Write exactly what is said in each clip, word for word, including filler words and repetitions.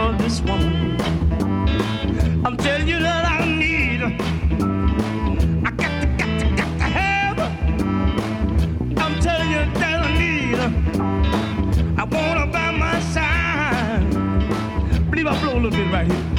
love this woman. I'm telling you that I need her. I got to, got to, got to have her. I'm telling you that I need her. I want her by my side. Believe I blow a little bit right here.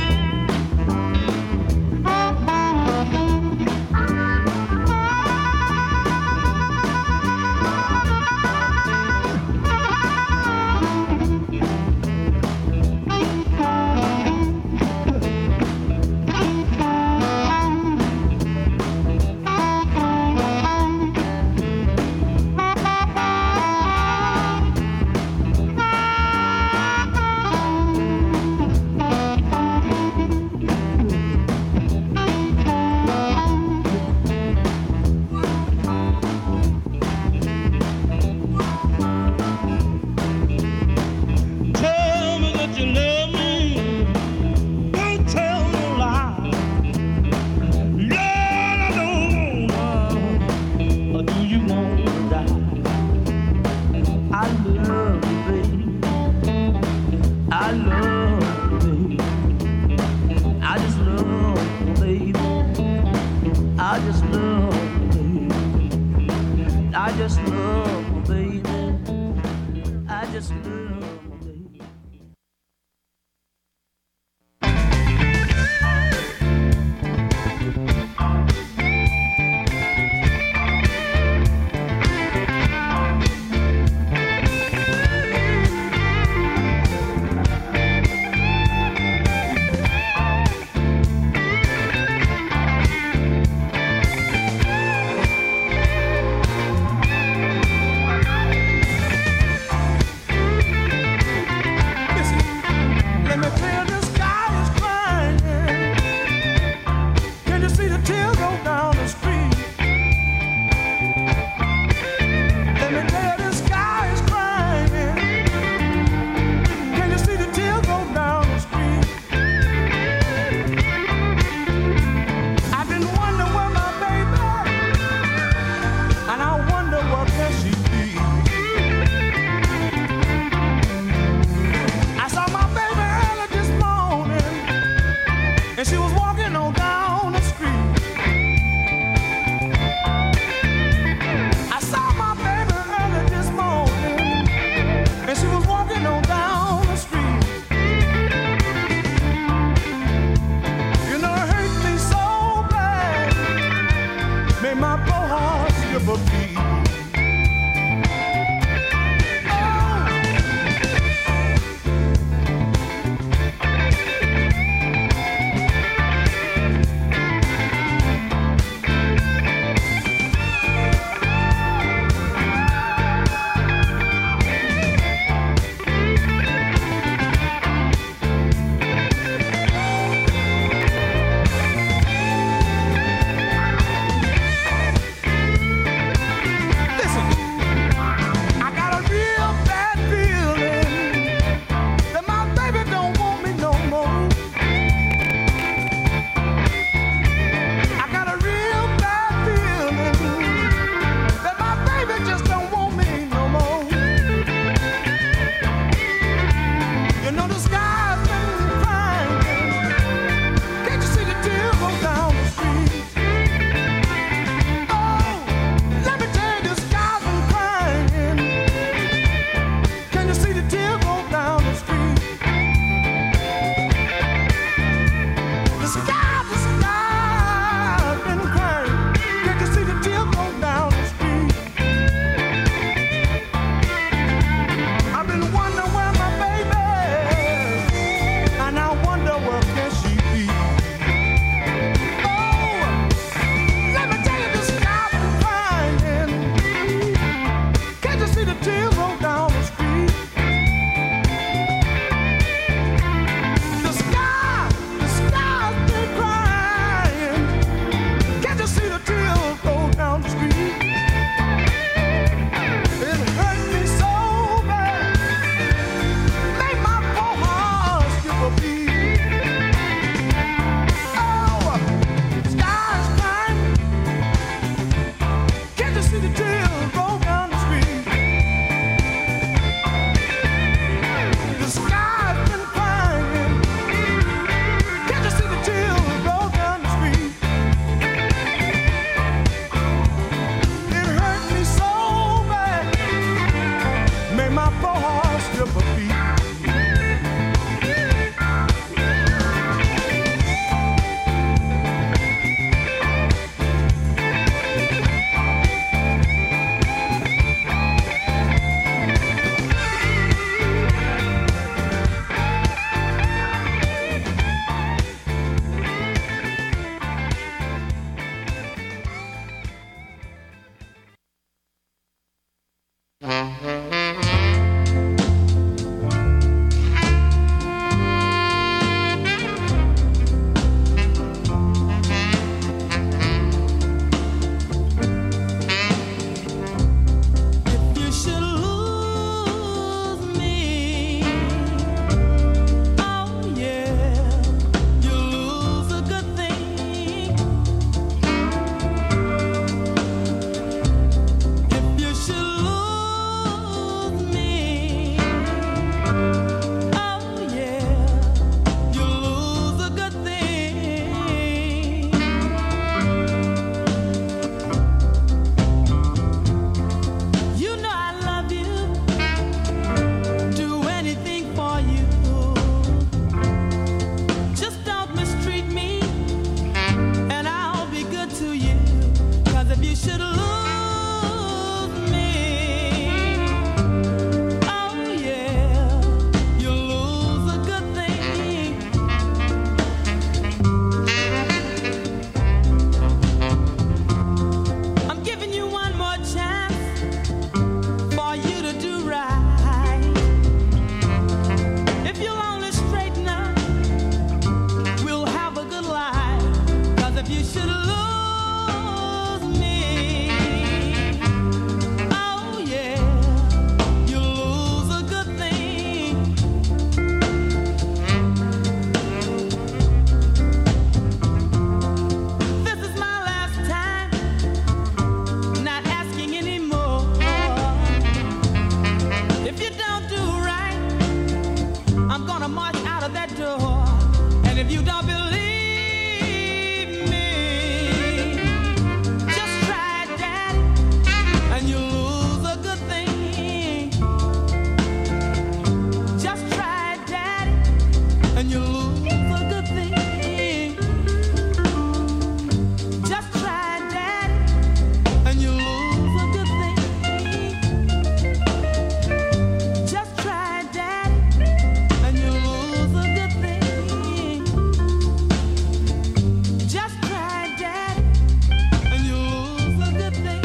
of that door. And if you don't believe me, just try it, Daddy, and you'll lose a good thing. Just try it, Daddy, and you'll lose a good thing. Just try it, Daddy, and you'll lose a good thing. Just try it, Daddy, and you'll lose a good thing. Just try it, Daddy, and you'll lose a good thing.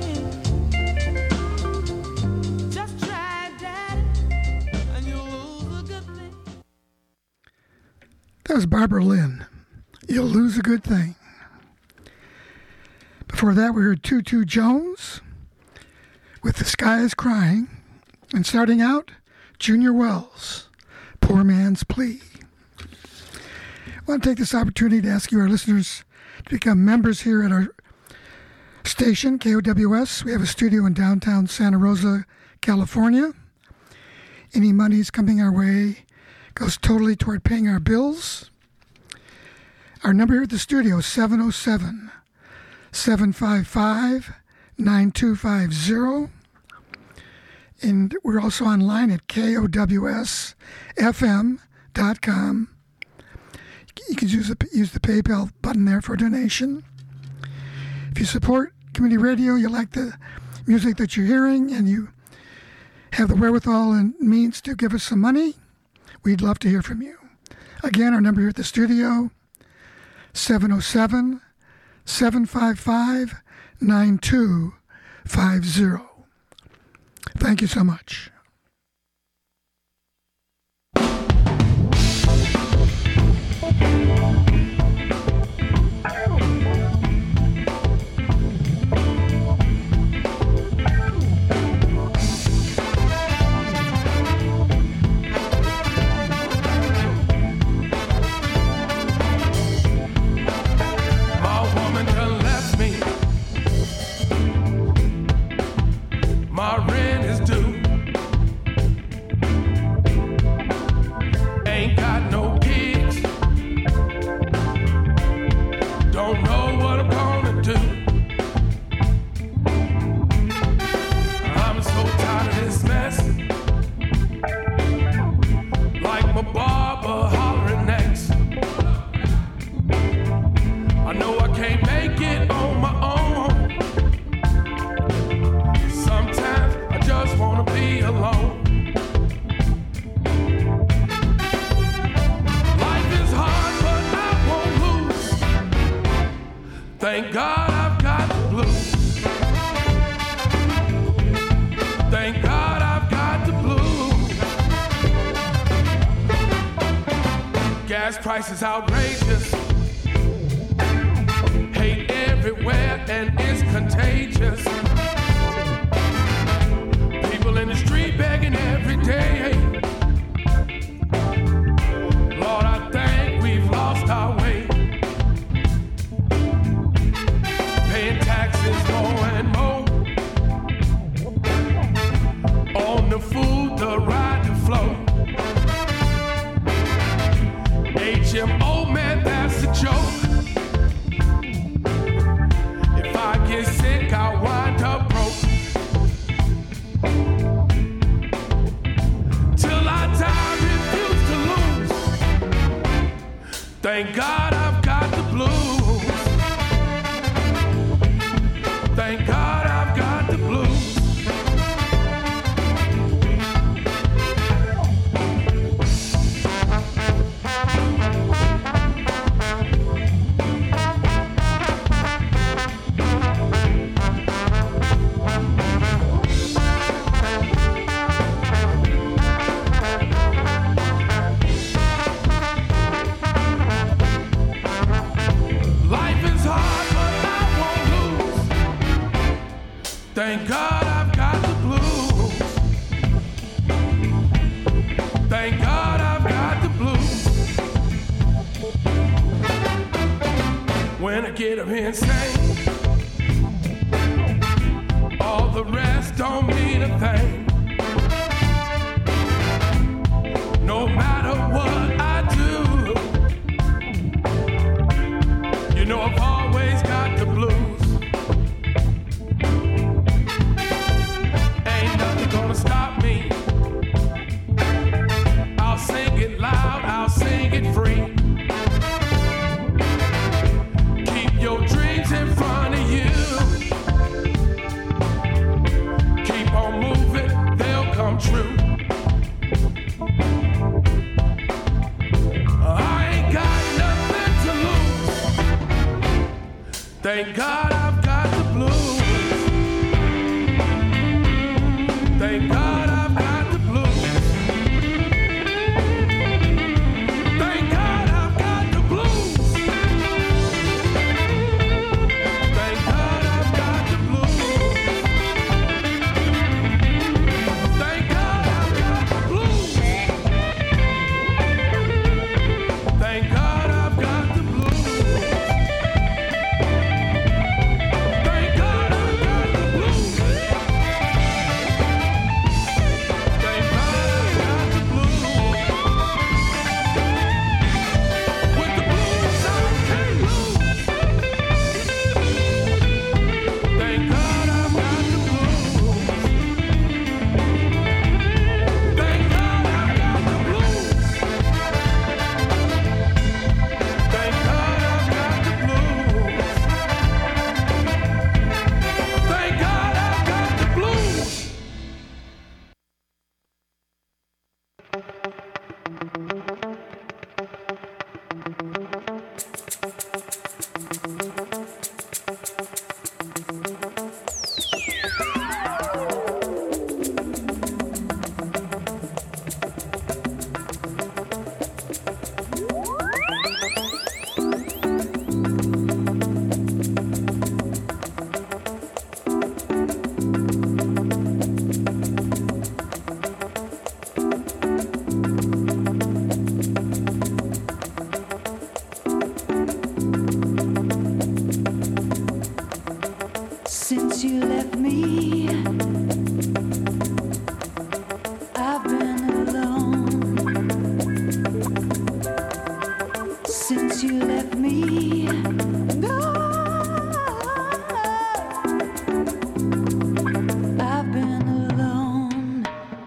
Just try it, Daddy, and you'll lose a good thing. That was Barbara Lynn. You'll lose a good thing. Before that, we heard Tutu Jones with The Sky is Crying. And starting out, Junior Wells, Poor Man's Plea. I want to take this opportunity to ask you, our listeners, to become members here at our station, K O W S. We have a studio in downtown Santa Rosa, California. Any monies coming our way goes totally toward paying our bills. Our number here at the studio is seven oh seven, seven five five, nine two five zero. And we're also online at K O W S F M dot com. You can use the, use the PayPal button there for a donation. If you support community radio, you like the music that you're hearing, and you have the wherewithal and means to give us some money, we'd love to hear from you. Again, our number here at the studio, seven oh seven, seven five five, nine two five zero. Thank you so much. My rent is due. Ain't got no gigs. Don't know what I'm gonna do. I'm so tired of this mess. Like my barber hollering next. I know I can't make it on my own. Just wanna be alone. Life is hard, but I won't lose. Thank God I've got the blues. Thank God I've got the blues. Gas prices outrageous. Hate everywhere and it's contagious. In the street begging every day. Lord, I think we've lost our way. Paying taxes more and more on the food, the ride, the flow. H M O, man, that's a joke. If I get sick, I'll wind up broke. Thank God I've got the blues. Thank God I've got the blues. Thank God I've got the blues. Thank God I've got the blues. When I get them insane, all the rest don't mean a thing. No matter what I Thank God I've got the blues. Thank God I've got the blues. Thank God I've got the blues. Thank God I've got the blues. Thank God I've got the blues. Thank God I've got the blues. Thank God I've got the blues. Thank God I've got the blues. With the blues I can't lose. Thank God I've got the blues. Thank God I've got the blues. Thank God I've got the blues. Thank God I've got the blues. Since you left me, I've been alone. Since you left me, I've been alone.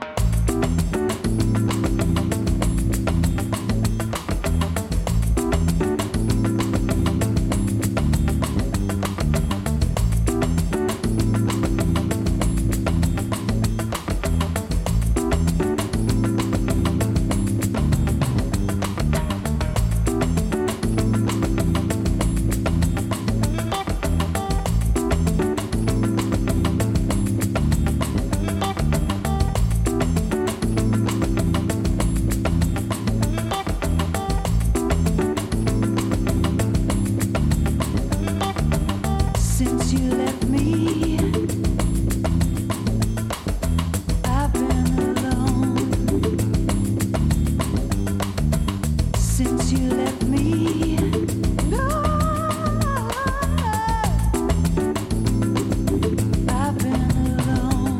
Since you left me, I've been alone. Since you left me, I've been alone.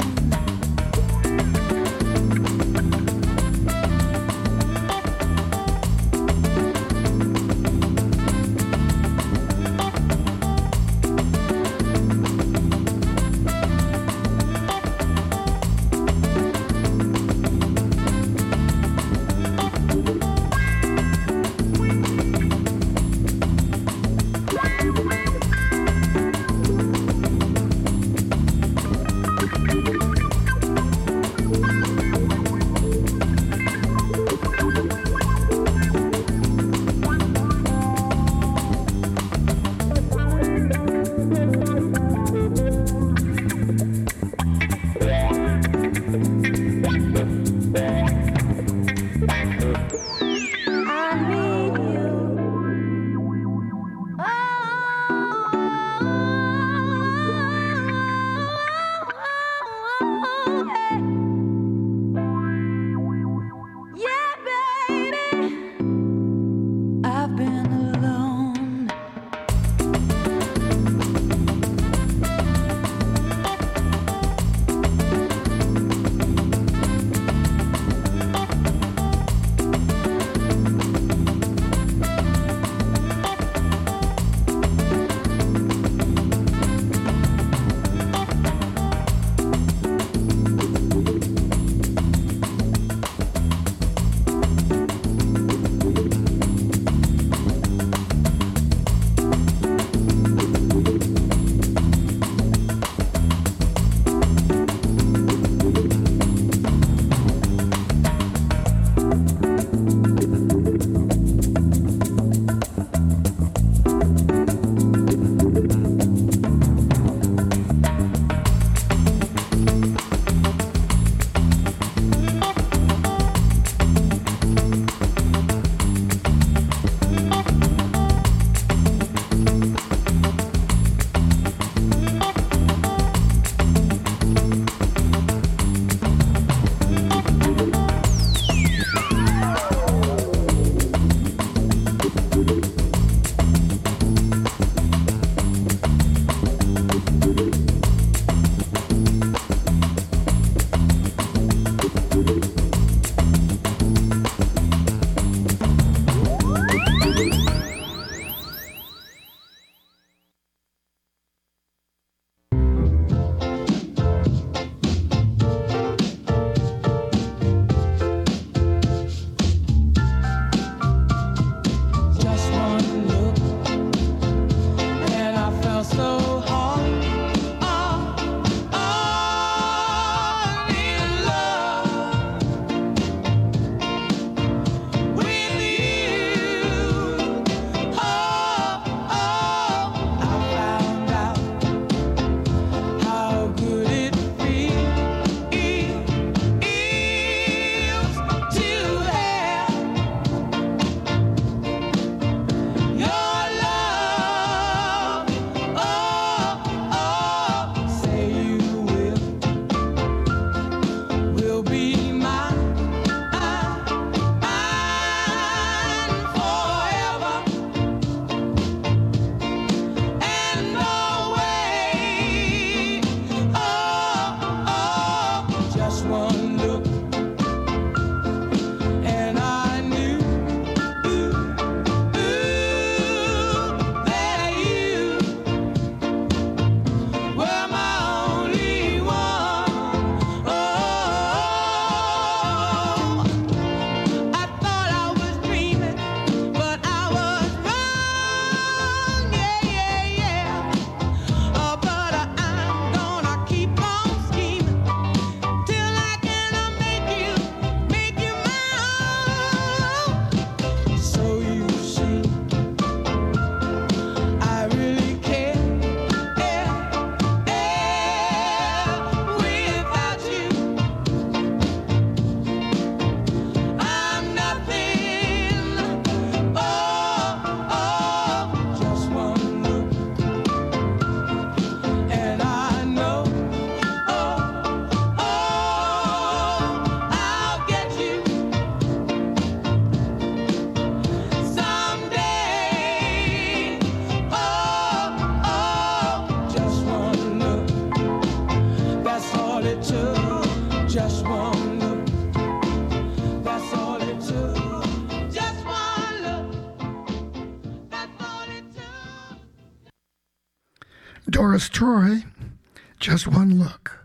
Doris Troy, Just One Look.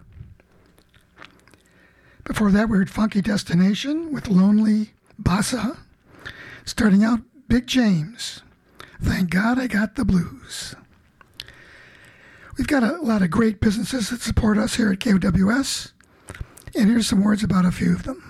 Before that, we heard Funky Destination with Lonely Bassa. Starting out, Big James, Thank God I Got the Blues. We've got a lot of great businesses that support us here at K O W S, and here's some words about a few of them.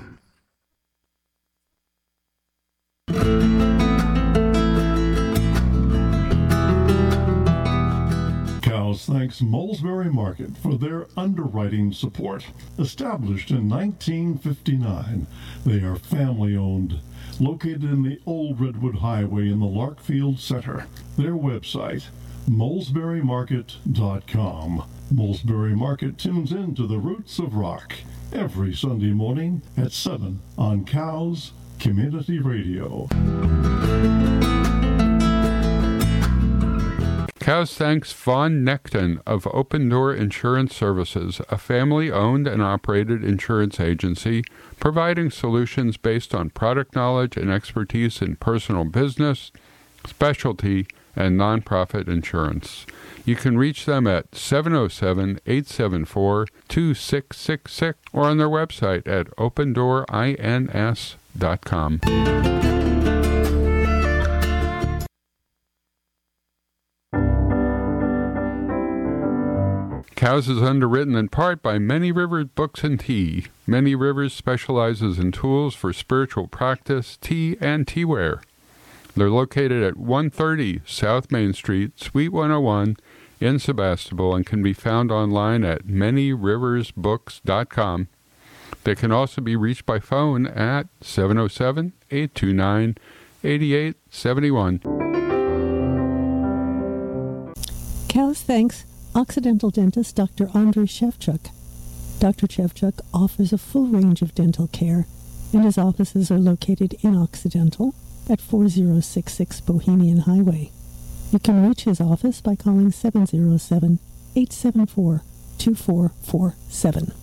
Cows thanks Molesbury Market for their underwriting support. Established in nineteen fifty-nine, they are family-owned, located in the Old Redwood Highway in the Larkfield Center. Their website, molesbury market dot com. Molesbury Market tunes in to the Roots of Rock every Sunday morning at seven on Cows Community Radio. Cows thanks Vaughn Necton of Open Door Insurance Services, a family-owned and operated insurance agency providing solutions based on product knowledge and expertise in personal business, specialty, and nonprofit insurance. You can reach them at seven oh seven, eight seven four, two six six six or on their website at open door ins dot com. Cows is underwritten in part by Many Rivers Books and Tea. Many Rivers specializes in tools for spiritual practice, tea, and teaware. They're located at one thirty South Main Street, Suite one oh one in Sebastopol, and can be found online at many rivers books dot com. They can also be reached by phone at seven oh seven, eight two nine, eight eight seven one. Cows thanks Occidental dentist Doctor Andrei Shevchuk. Doctor Shevchuk offers a full range of dental care, and his offices are located in Occidental at four oh six six Bohemian Highway. You can reach his office by calling seven oh seven, eight seven four, two four four seven.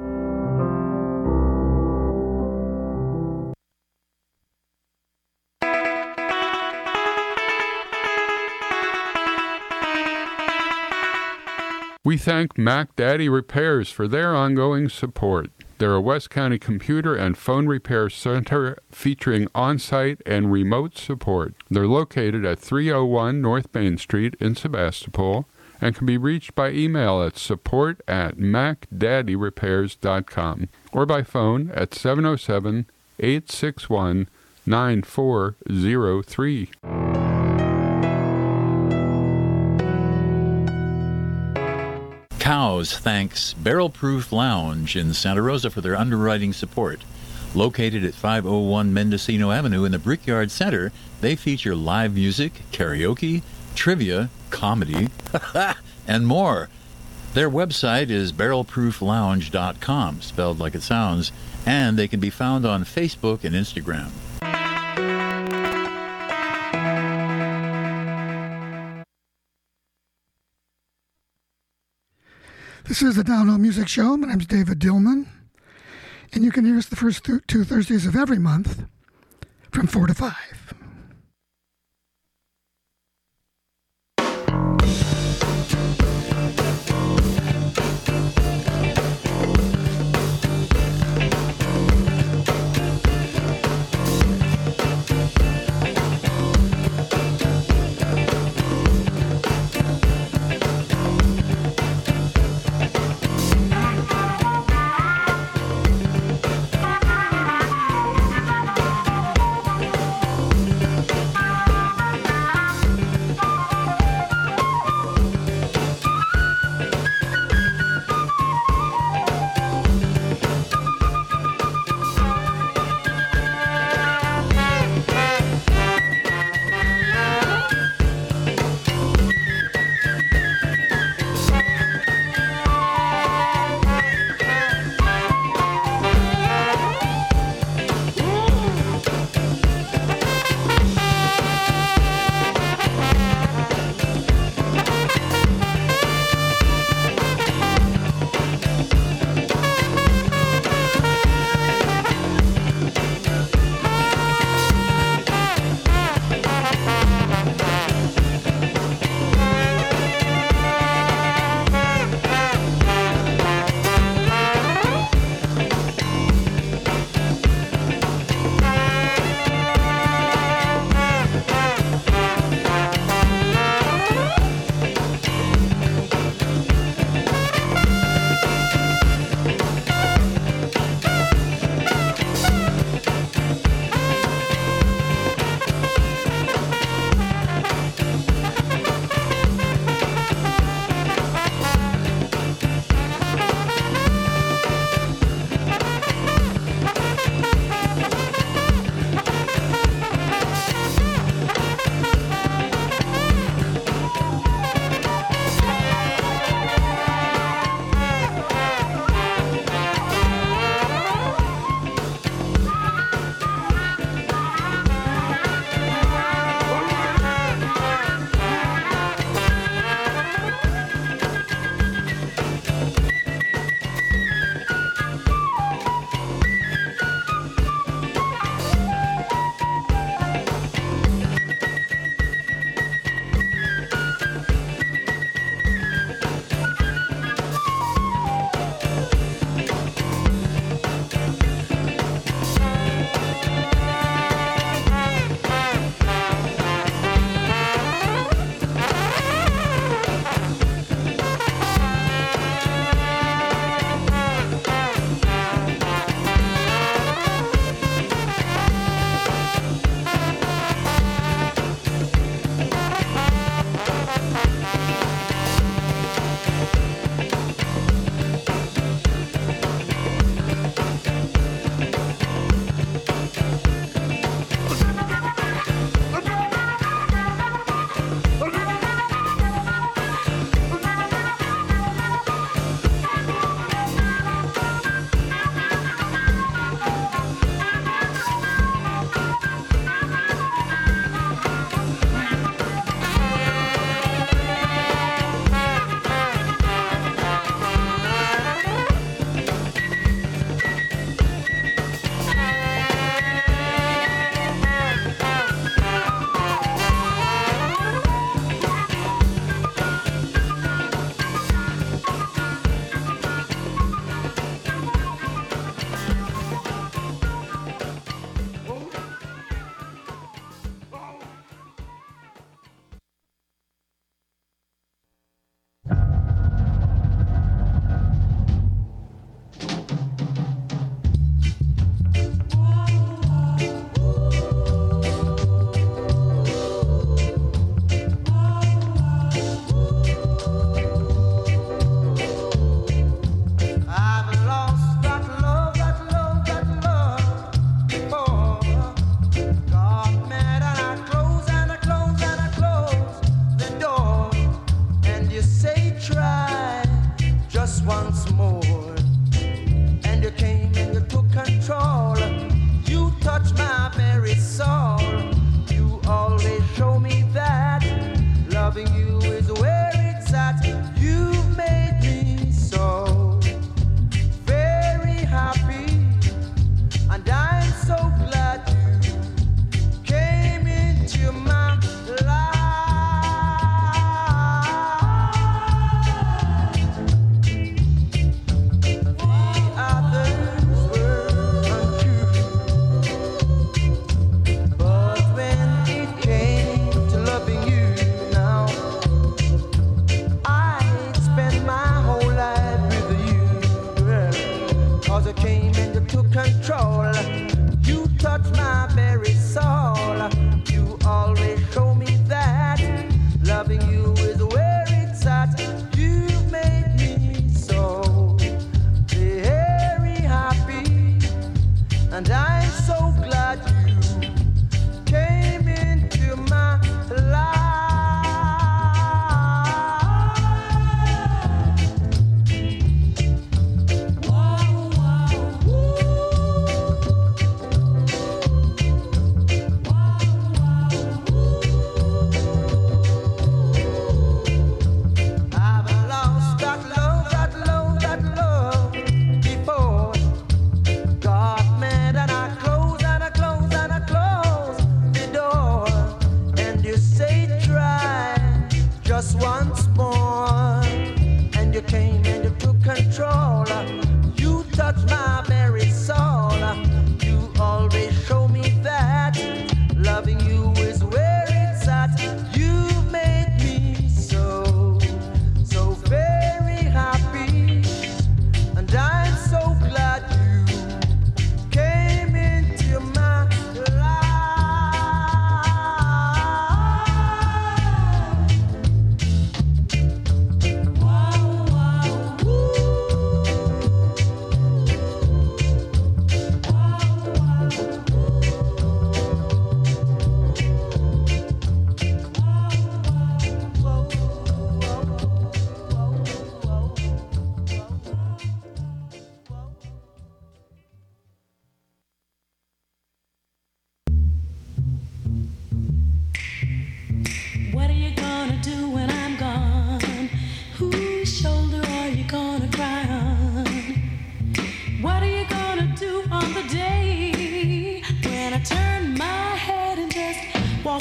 We thank Mac Daddy Repairs for their ongoing support. They're a West County computer and phone repair center featuring on-site and remote support. They're located at three oh one North Main Street in Sebastopol and can be reached by email at support at mac daddy repairs dot com or by phone at seven oh seven, eight six one, nine four oh three. Cows thanks Barrel Proof Lounge in Santa Rosa for their underwriting support. Located at five oh one Mendocino Avenue in the Brickyard Center, they feature live music, karaoke, trivia, comedy, and more. Their website is barrel proof lounge dot com, spelled like it sounds, and they can be found on Facebook and Instagram. This is the Downhill Music Show. My name's David Dillman, and you can hear us the first th- two Thursdays of every month from four to five.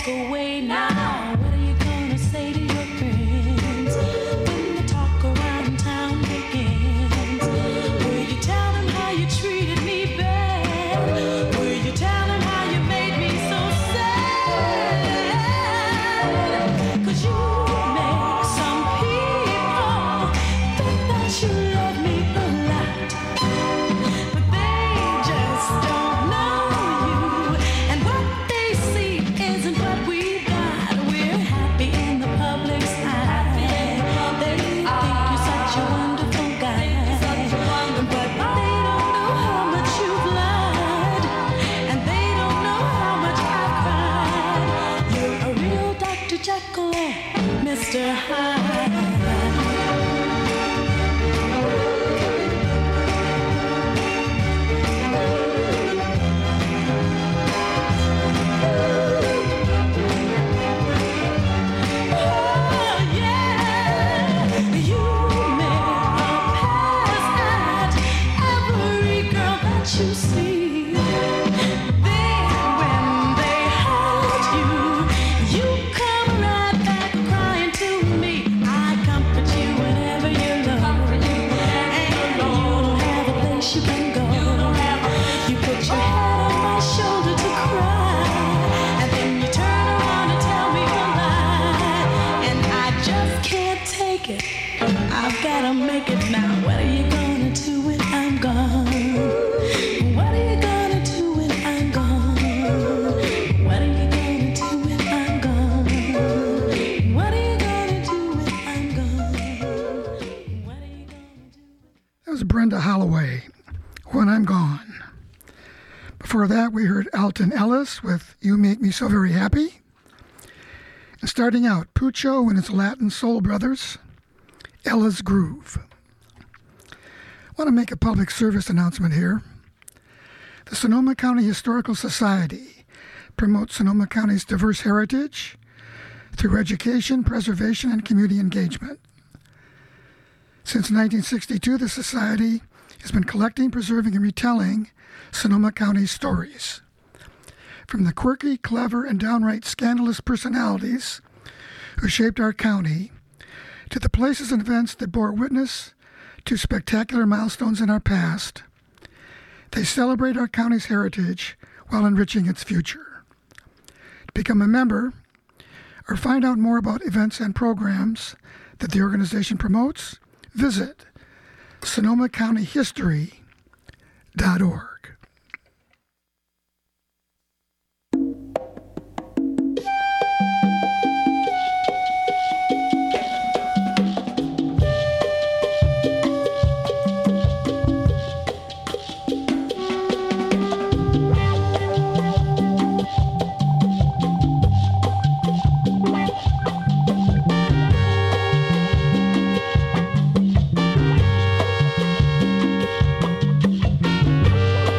walk away now. What are you gonna say to your friends when the talk around town begins? Will you tell them how you treated me bad? Will you tell them how you made me so sad? 'Cause you make some people think that you love me a lot, but they just don't know you, and what they see isn't what we've got. We're happy in the public's eye. They think you're such a wonderful guy, but they don't know how much you've lied, and they don't know how much I've cried. You're a real Doctor Jekyll and Mister Hyde. Oh yeah, you make a pass at every girl that you see. Then when they hurt you, you come right back crying to me. I comfort you whenever you're low, and you don't have a place you can go. You put your head on my shoulder to cry, and then you turn around and tell me a lie, and I just can't take it. I've gotta make it now. What are you gonna do when I'm gone? What are you gonna do when I'm gone? What are you gonna do when I'm gone? What are you gonna do when I'm gone? What are you gonna do? That was Brenda Holloway, When I'm Gone. Before that, we heard Alton Ellis with You Make Me So Very Happy. And starting out, Pucho and his Latin Soul Brothers, Ella's Groove. I want to make a public service announcement here. The Sonoma County Historical Society promotes Sonoma County's diverse heritage through education, preservation, and community engagement. Since nineteen sixty-two, the Society has been collecting, preserving, and retelling Sonoma County stories. From the quirky, clever, and downright scandalous personalities who shaped our county, to the places and events that bore witness to spectacular milestones in our past, they celebrate our county's heritage while enriching its future. To become a member or find out more about events and programs that the organization promotes, visit sonoma county history dot org. Thank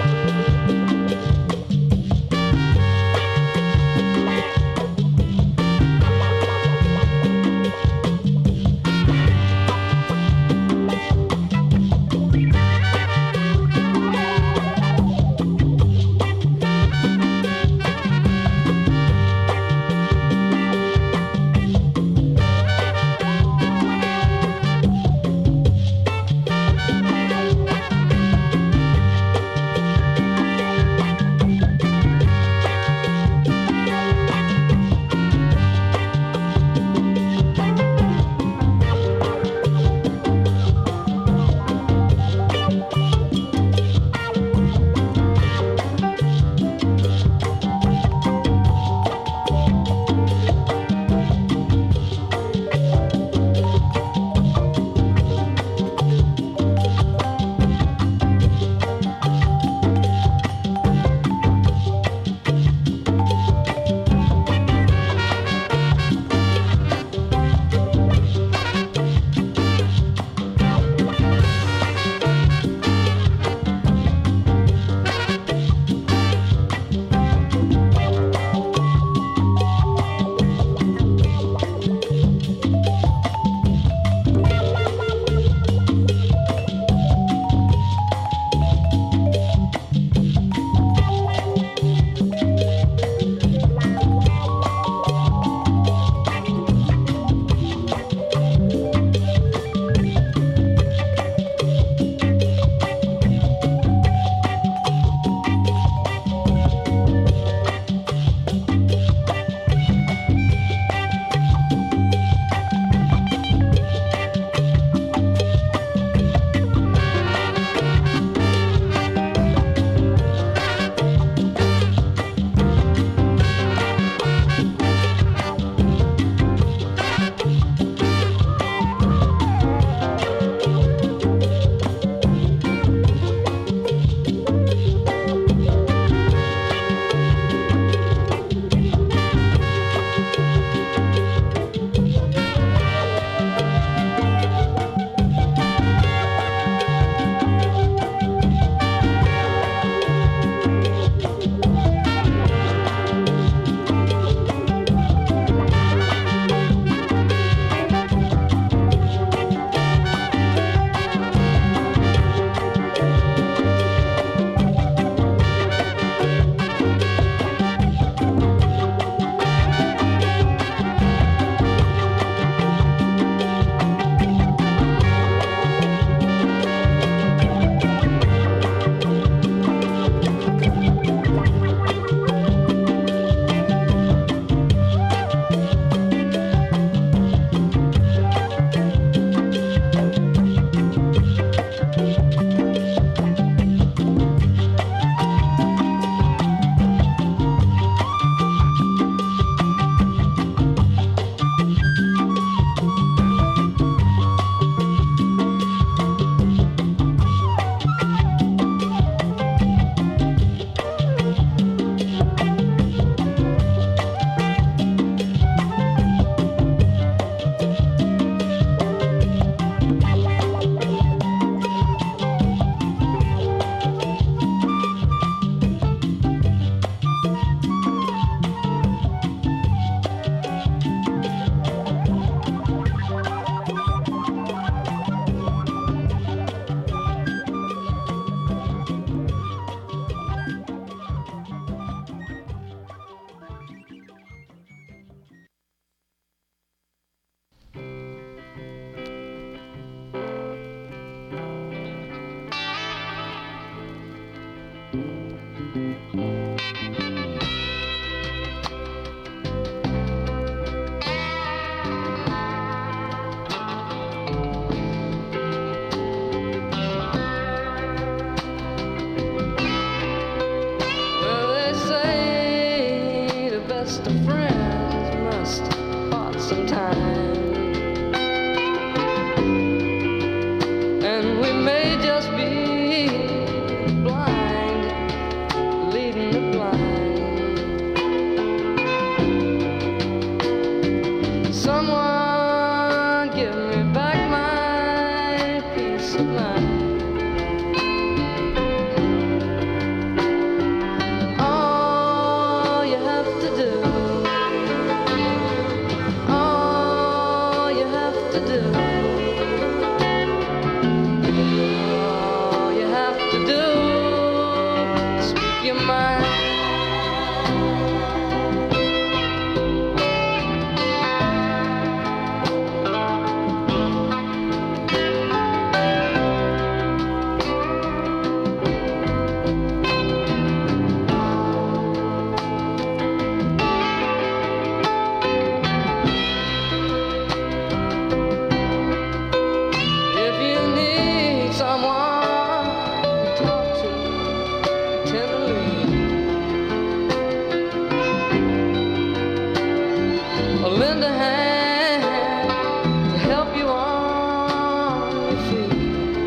or lend a hand to help you on your feet.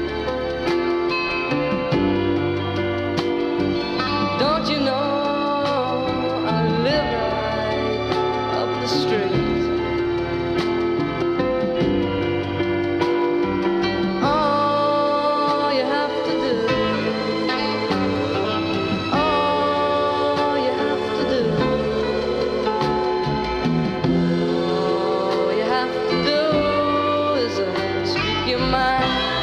Don't you know I live right up the street? All you have to do, all you have to do, all you have to do is uh, speak your mind.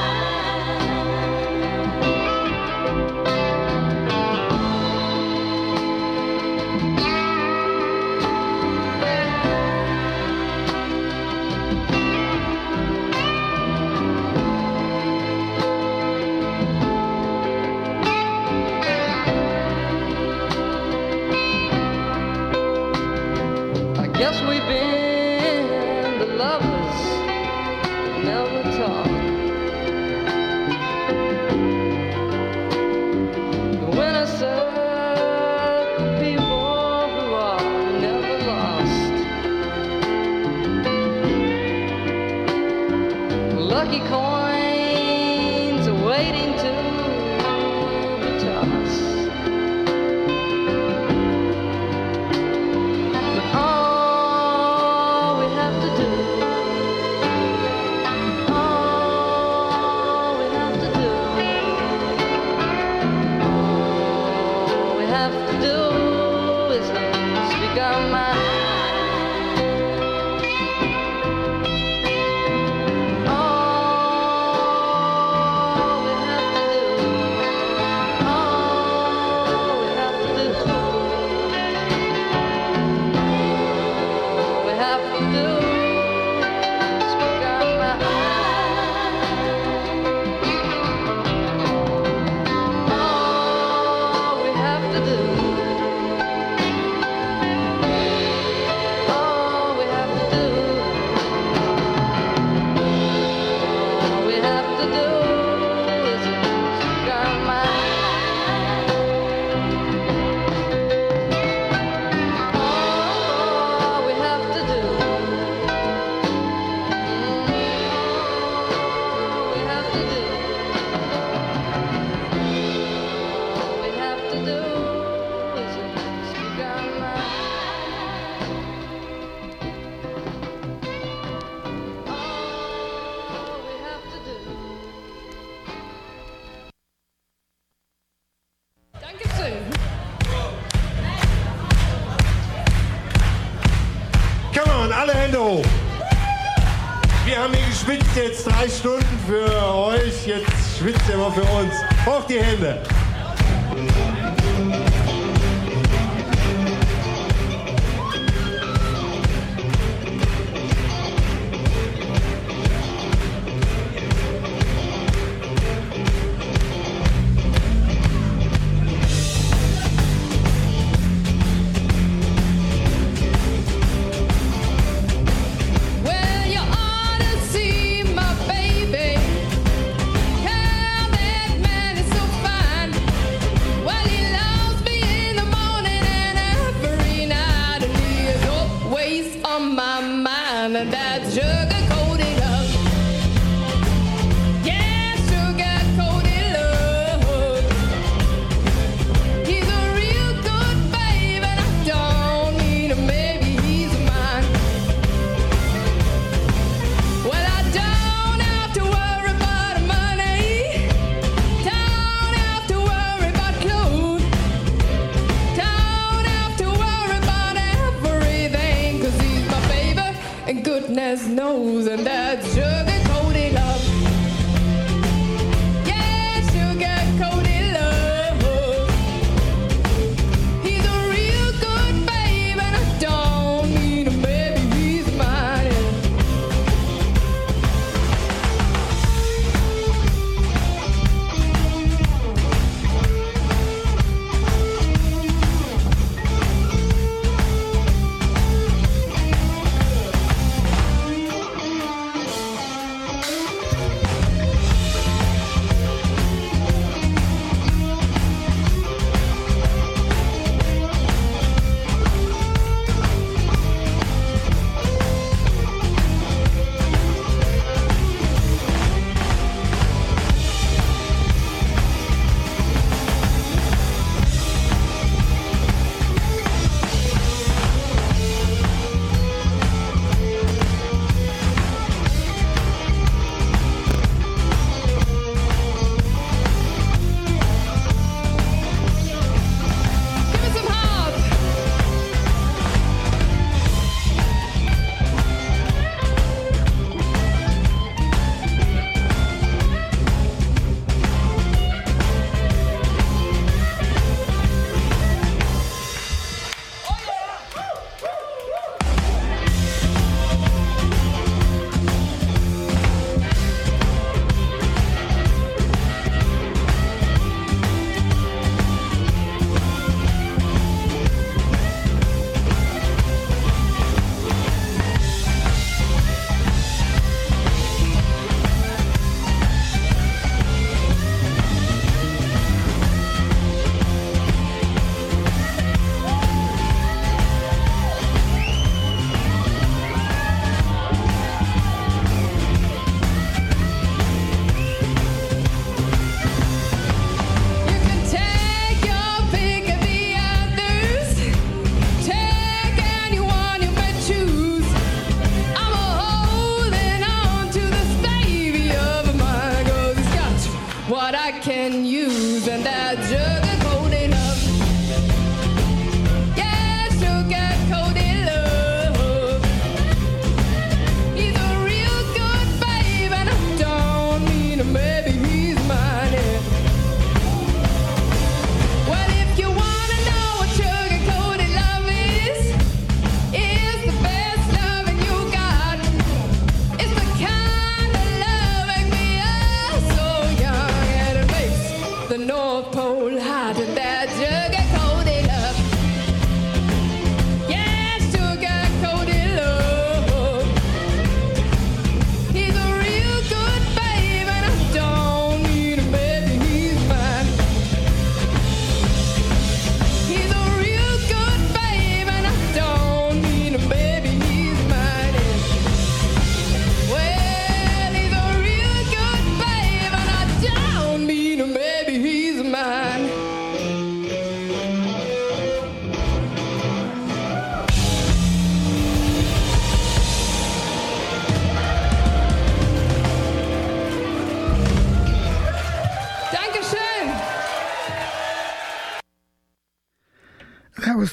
I guess we've been the lovers who never talk, the winner circle people who are never lost, lucky coins are waiting to be tossed. But all we have to do, all we have to do, all we have to do is speak our mind. All we have to do, all we have to do, all we have to do, speak our mind. All we have to do, all we have to do, all we have to do is speak our mind. All we have to do, all we have to do, all we have to do is speak our mind. All we have to do. Dankeschön. Come on, alle Hände hoch. Wir haben hier geschwitzt jetzt drei Stunden für euch, jetzt schwitzt ihr mal für uns. Hoch die Hände. Well, you ought to see my baby. How that man is so fine. Well, he loves me in the morning and every night, and he is always on my mind, and that's sugar-coated love. Yeah, sugar-coated love. He's a real good babe, and I don't need him, maybe he's mine. Well, I don't have to worry about money, don't have to worry about clothes, don't have to worry about everything, 'cause he's my baby, and goodness knows, and that's sugar-coated love. Yeah, sugar-coated love. He's a real good babe, and I don't need him, baby, he's mine.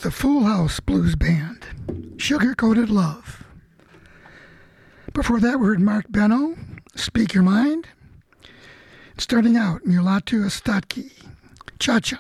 the Full House Blues Band, Sugar Coated Love. Before that, we heard Mark Benno, Speak Your Mind. Starting out, Mulatu Ostatki, Cha Cha.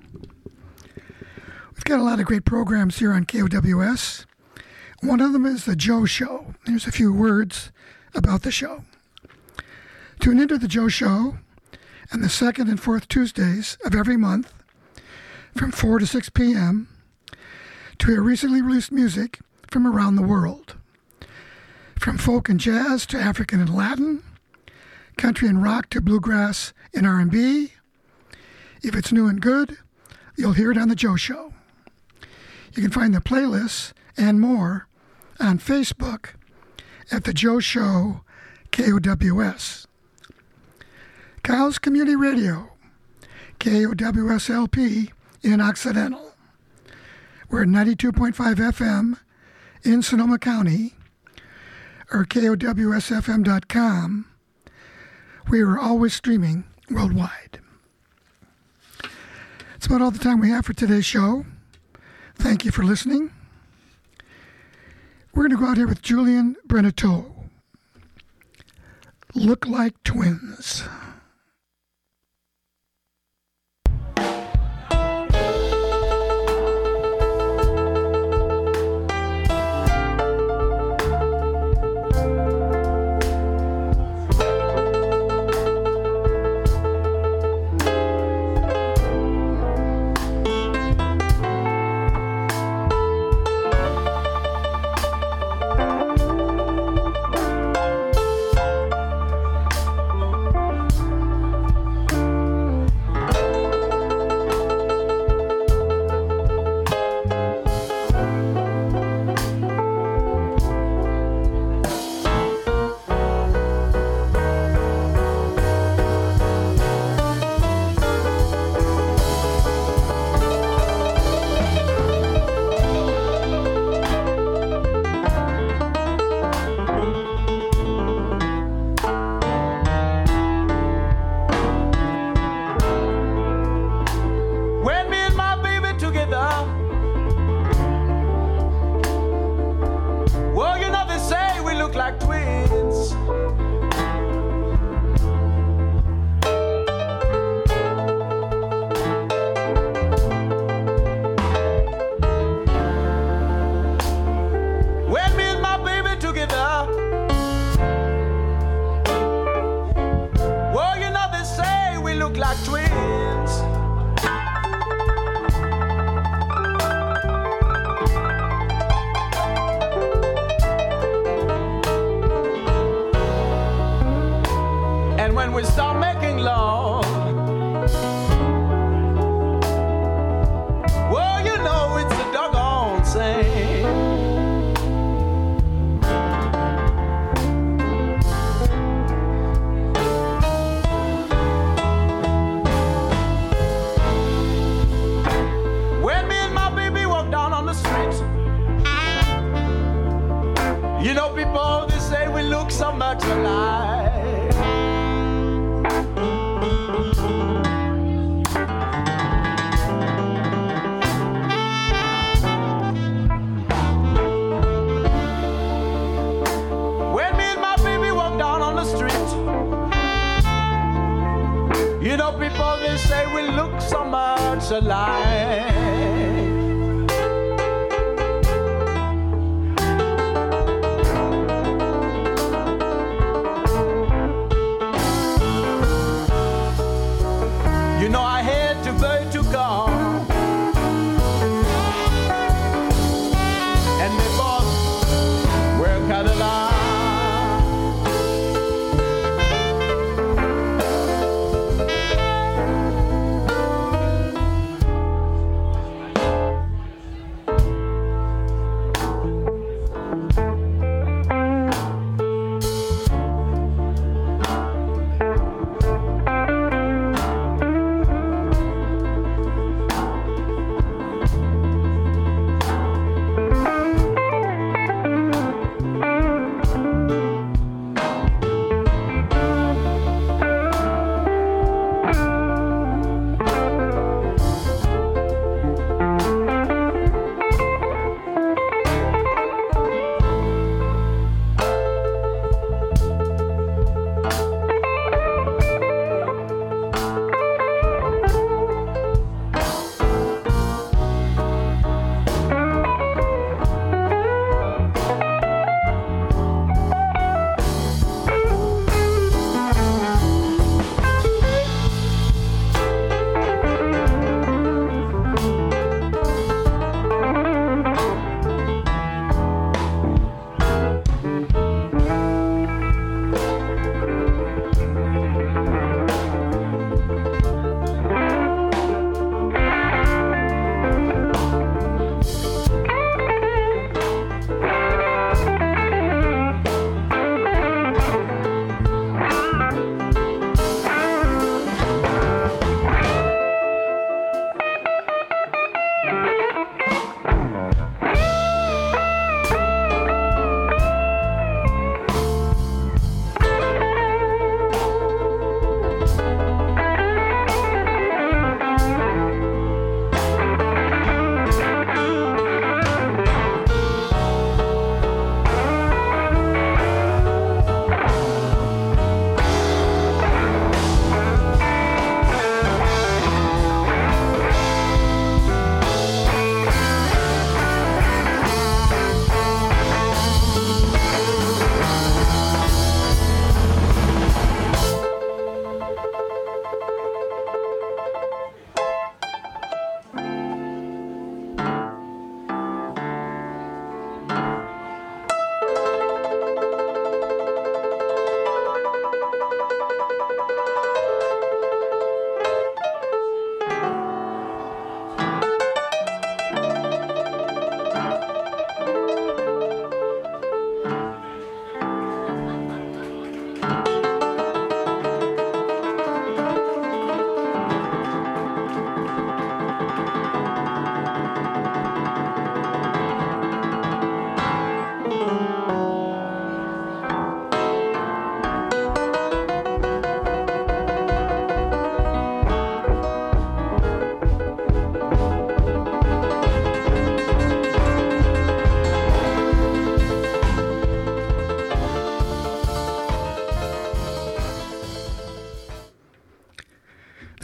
We've got a lot of great programs here on K O W S. One of them is The Joe Show. Here's a few words about the show. Tune into The Joe Show on the second and fourth Tuesdays of every month from four to six p.m. to hear recently released music from around the world. From folk and jazz to African and Latin, country and rock to bluegrass and R and B. If it's new and good, you'll hear it on The Joe Show. You can find the playlists and more on Facebook at The Joe Show K O W S. Kyle's Community Radio, K O W S L P in Occidental. We're at ninety-two point five F M in Sonoma County, or K O W S F M dot com. We are always streaming worldwide. That's about all the time we have for today's show. Thank you for listening. We're going to go out here with Julian Breneteau. Look Like Twins.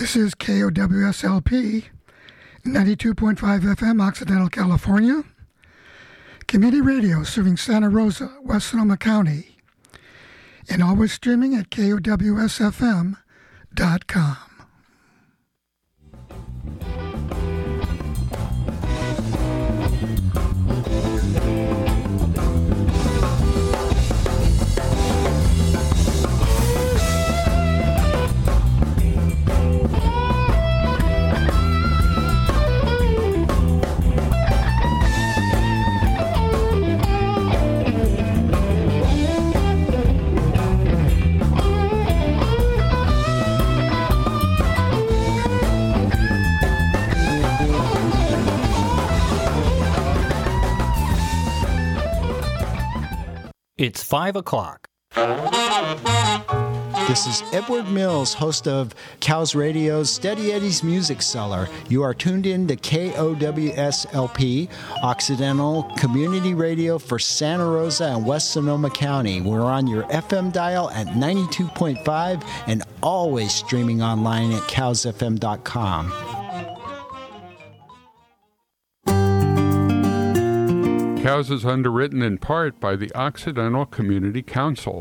This is K O W S L P, ninety-two point five F M, Occidental, California. Community radio serving Santa Rosa, West Sonoma County. And always streaming at K O W S F M dot com. It's five o'clock. This is Edward Mills, host of Cows Radio's Steady Eddie's Music Cellar. You are tuned in to K O W S L P, Occidental Community Radio for Santa Rosa and West Sonoma County. We're on your F M dial at ninety-two point five and always streaming online at cows f m dot com. Cows is underwritten in part by the Occidental Community Council.